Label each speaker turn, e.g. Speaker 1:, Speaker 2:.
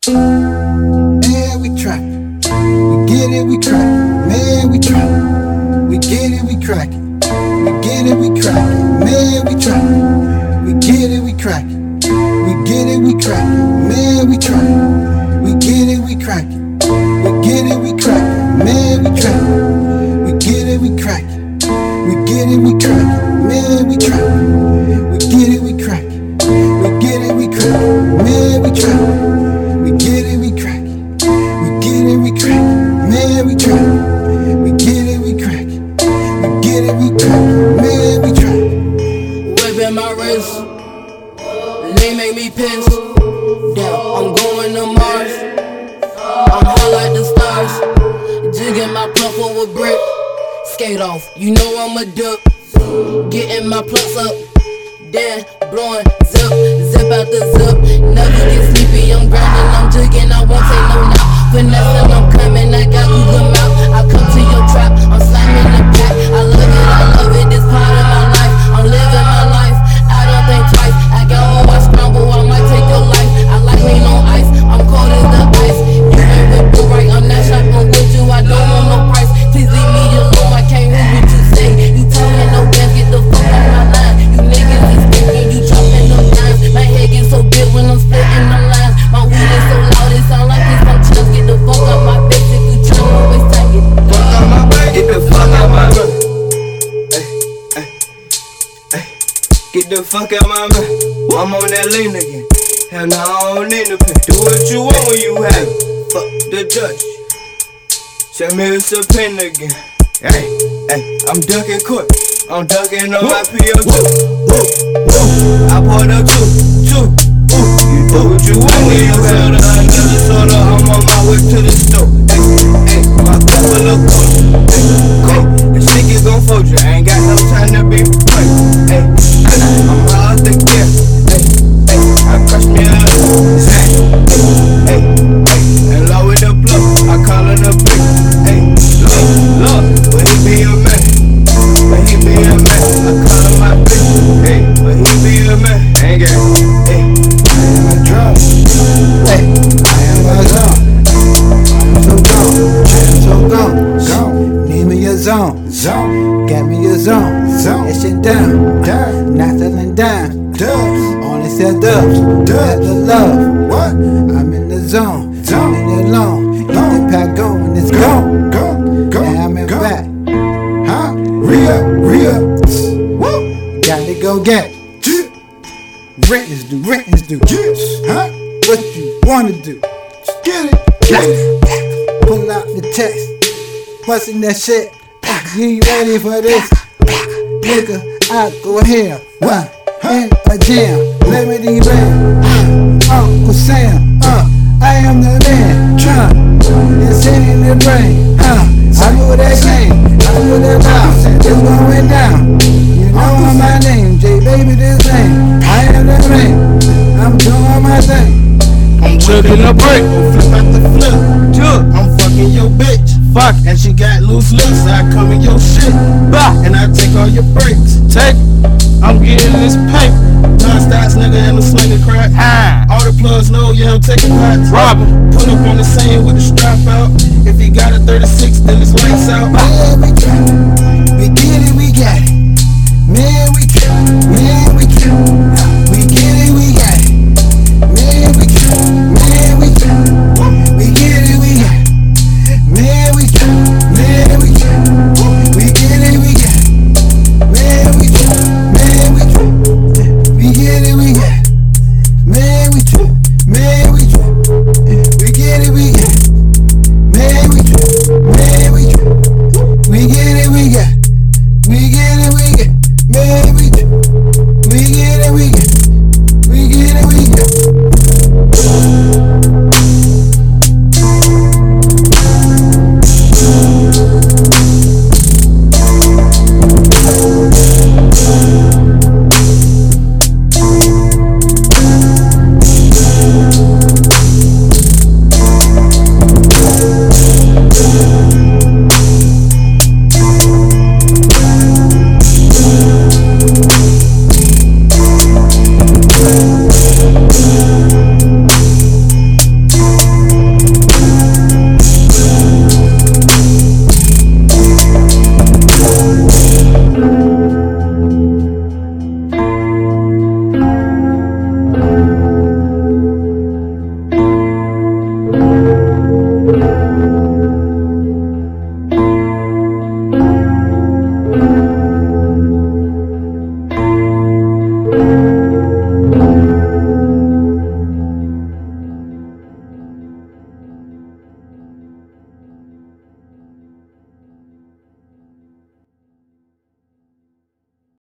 Speaker 1: Man, we trappin'. We get it, we crackin'. Man, we trappin'. We get it, we crackin'. We get it, we crackin'. Man, we trappin'. We get it, we crackin'. We get it, we crackin'. Man, we trappin'. We get it, we crackin'. We get it, we crackin'. Man, we trappin'. We get it, we crackin'. We get it, we crackin'. Man, we trappin'. We get it, we crackin'. We get it, we crackin'. Man, we trappin'. We get it, we crackin'. We get it, we crackin'. Man, we trappin'. We get it, we crackin'. We get it, we crackin'. Man, we trappin'.
Speaker 2: Whipping my wrist, they make me piss. Damn, I'm going to Mars. I'm hot like the stars. Jigging my plump over brick. Skate off, you know I'm a duck. Getting my plucks up. Then blowing zip, zip out the zip. Never get sleepy, I'm grinding, I'm jigging, I won't take no nap. Finessing, I'm coming, I got Google Map. I come to your trap, I'm slamming the pack. I love it, this part of my life. I'm living my life, I don't think twice. I got all I scramble, I might take your life. I like lean on ice, I'm cold as the ice. You ain't with the right, I'm not shopping with you, I don't want no price. Please leave me alone, I can't hear what you say. You talking no gas, get the fuck out my line. You niggas is thinking you dropping them dimes. My head gets so big when I'm splitting them lines. My weed is so loud, it sound like it's some chills. Get the fuck out my face if you tryna waste time. Get the fuck out my face. Get the fuck out my mouth. I'm on that lane again. Hell no, I don't need to pay. Do what you want when you have it. Fuck the judge. Send me a subpoena again. Hey, I'm ducking court. I'm ducking on my PO2. I poured up two. You do what you want when you have it. Another soda, I'm on my way to the store. My cup full of coke. Coke, the shit get gon' fold you. I ain't got no time to be playing. I'm hard to get. I crush me up. And low with the plug, I call it a brick. Lord, but he be a man. But he be a man. I call him my bitch. But he be a man. Ain't got I am a drug. I am a zone. I'm so gone. Need me a zone. Get me a zone. That shit down. Not selling down. Only sell dubs. At the love. What? I'm in the zone. I'm in the alone. Eat the pack going. It's gone. Now I'm in back. Huh? Re-up. Woo. Gotta go get. Rent is due. Huh? What you wanna do? Get it. Pull out the text. What's in that shit? You ready for this? Nigga, I go ahead. What? In a jam. Liberty Band. Uncle Sam. I am the man. It's in the brain. I know that game. I know that bounce. It's going down. You know my name. J baby this name. I am the man. I'm doing my thing.
Speaker 3: I'm chugging a break.
Speaker 1: Flip out the flip. I'm fucking your bitch.
Speaker 3: Fuck.
Speaker 1: And she got loose lips. I come in your shit.
Speaker 3: Bah.
Speaker 1: And I take all your breaks.
Speaker 3: Take. I'm getting this paper.
Speaker 1: Non-stops nigga and a slinger crack. All the plugs know, yeah, I'm taking pots.
Speaker 3: Rob him.
Speaker 1: Put up on the scene with the strap out. If he got a 36, then it's lights out.